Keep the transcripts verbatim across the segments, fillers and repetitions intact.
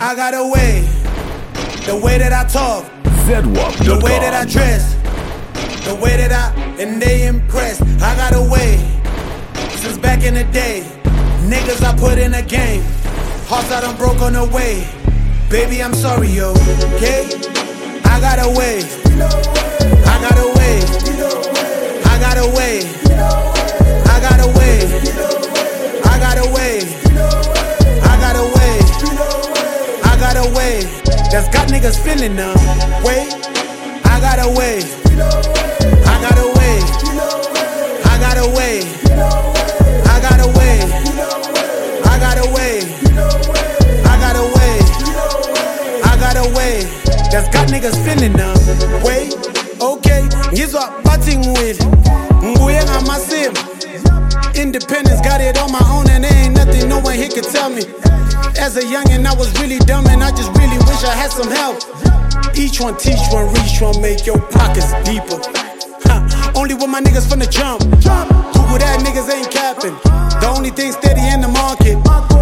I got a way, the way that I talk, the way that I dress, the way that I, and they impressed. I got a way, since back in the day, niggas I put in a game, hearts I done broke on the way. Baby, I'm sorry, yo, okay? I got a way, I got a way, I got a way, I got a way, I got a way, I got a way, I got a way, that's got niggas feeling now. Wait, I got a way, I got a way, I got a way, I got a way, I got a way, I got a way, I got a way, that's got niggas feeling now. Wait, okay, ngizwa batting with nguye ngamasim. Independence, got it on my own and there ain't nothing no one here could tell me. As a youngin' I was really dumb and I just really wish I had some help. Each one teach one, reach one, make your pockets deeper. Huh. Only with my niggas from the jump. Google that, niggas ain't capping. The only thing steady in the market.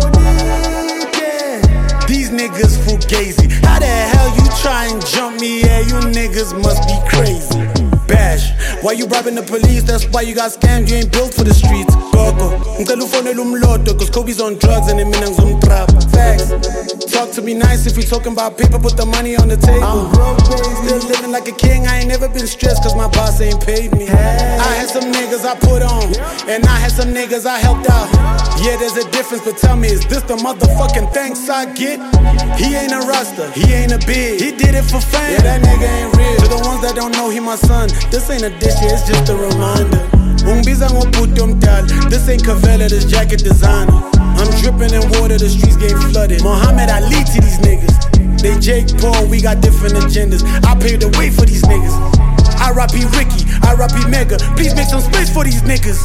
These niggas fugazi. How the hell you try and jump me? Yeah, you niggas must be crazy. Bash, why you robbing the police? That's why you got scammed, you ain't built for the streets. Gogo, ngicela ufonele umloto, cause Kobe's on drugs and mina ngizomtrap. Facts, talk to me nice if we talking about paper, put the money on the table. I'm broke, still living like a king, I ain't never been stressed cause my boss ain't paid me. I had some niggas I put on, and I had some niggas I helped out. Yeah, there's a difference, but tell me, is this the motherfucking thanks I get? He ain't a rasta, he ain't a big, he did it for fame. Yeah, that nigga ain't real. To the ones that don't know, he my son. This ain't a dish, yeah, it's just a reminder. Ungibiza ngobuthi omdala. This ain't Cavella, this jacket designer. I'm dripping in water, the streets getting flooded. Muhammad Ali to these niggas. They Jake Paul, we got different agendas. I paved the way for these niggas. R I P Ricky, R I P Mega. Please make some space for these niggas.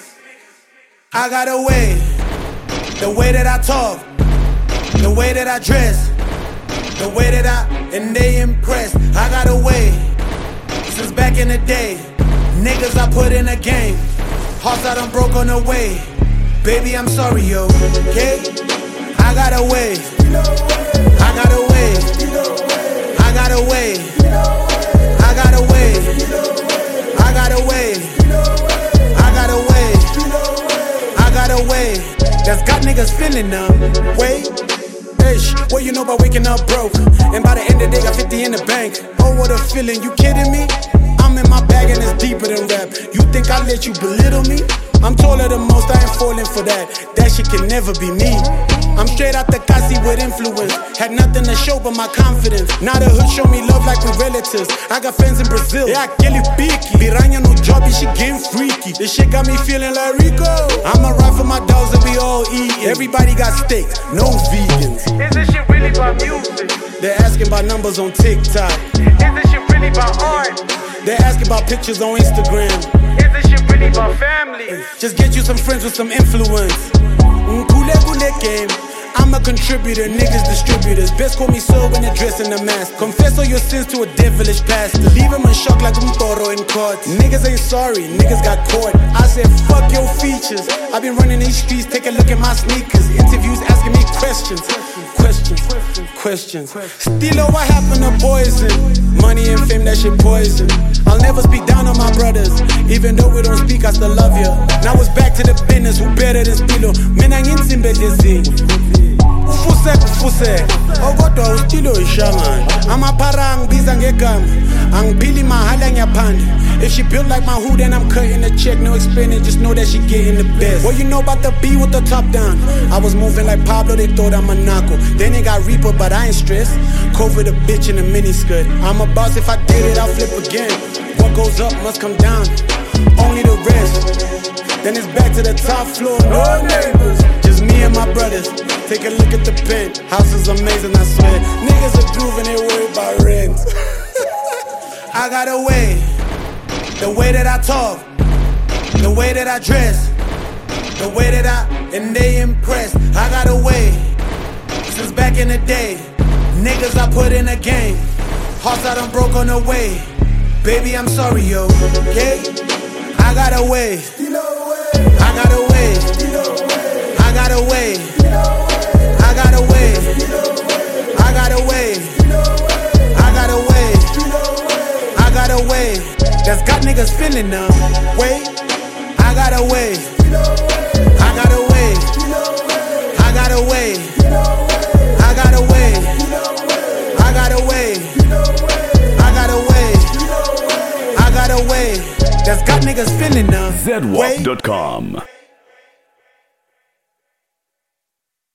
I got a way, the way that I talk, the way that I dress, the way that I, and they impressed. I got a way, since back in the day, niggas I put in a game, hearts I done broke on the way. Baby, I'm sorry, yo, okay? I got a way, I got a way, I got a way, I got a way, I got a way, I got a way, I got a way, that's got niggas feeling now. Wait, ish, what you know about waking up broke? And by the end of the day, got fifty in the bank. Oh, what a feeling, you kidding me? I'm in my bag and it's deeper than rap. You think I let you belittle me? I'm taller than most, I ain't falling for that. That shit can never be me. I'm straight out the Kasi with influence. Had nothing to show but my confidence. Now the hood show me love like we relatives. I got friends in Brazil, yeah, aquele pique. Piranha no job, she getting freaky. This shit got me feeling like Rico. I'ma ride for my dogs and we all eating. Everybody got steaks, no vegans. Is this shit really about music? They're asking about numbers on TikTok. Is this shit really about art? They're asking about pictures on Instagram. Is this shit really about family? Just get you some friends with some influence. I'm a contributor, niggas distributors. Best call me so when they're dressing the mask. Confess all your sins to a devilish pastor. Leave him in shock like um toro in court. Niggas ain't sorry, niggas got caught. I said fuck your features. I've been running these streets, take a look at my sneakers. Interviews asking me questions. Questions, questions. Stilo, what happened to poison? Money and fame, that shit poison. I'll never speak down on my brothers. Even though we don't speak, I still love you. Now it's back to the business, who better than Stilo? Mina nginsimbe desi. Ufuse kufuse, okodwa uStilo ishamani. Amaphara ngibiza ngegama, angiphili mahala ngiyaphanda. If she built like my hood, then I'm cutting the check, no explaining, just know that she getting the best. What you know about the B with the top down? I was moving like Pablo, they thought I'm a narco. Then they got Reaper, but I ain't stressed. COVID a bitch in a miniskirt. I'm a boss, if I did it, I'll flip again. What goes up must come down, only the rest. Then it's back to the top floor, no neighbors, just me and my brothers. Take a look at the pen, house is amazing, I swear. Niggas are grooving, they worry about rent. I got a way, the way that I talk, the way that I dress, the way that I, and they impressed. I got a way, since back in the day, niggas I put in a game, hearts I done broke on the way. Baby, I'm sorry, yo, okay? I got a way, I got a way, I got a way, I got a way, that's got niggas feeling them. Wait, I got a way. I got a way. I got a way. I got a way. I got a way. I got a way. I got a way. That's got niggas feeling them. Z W A P dot com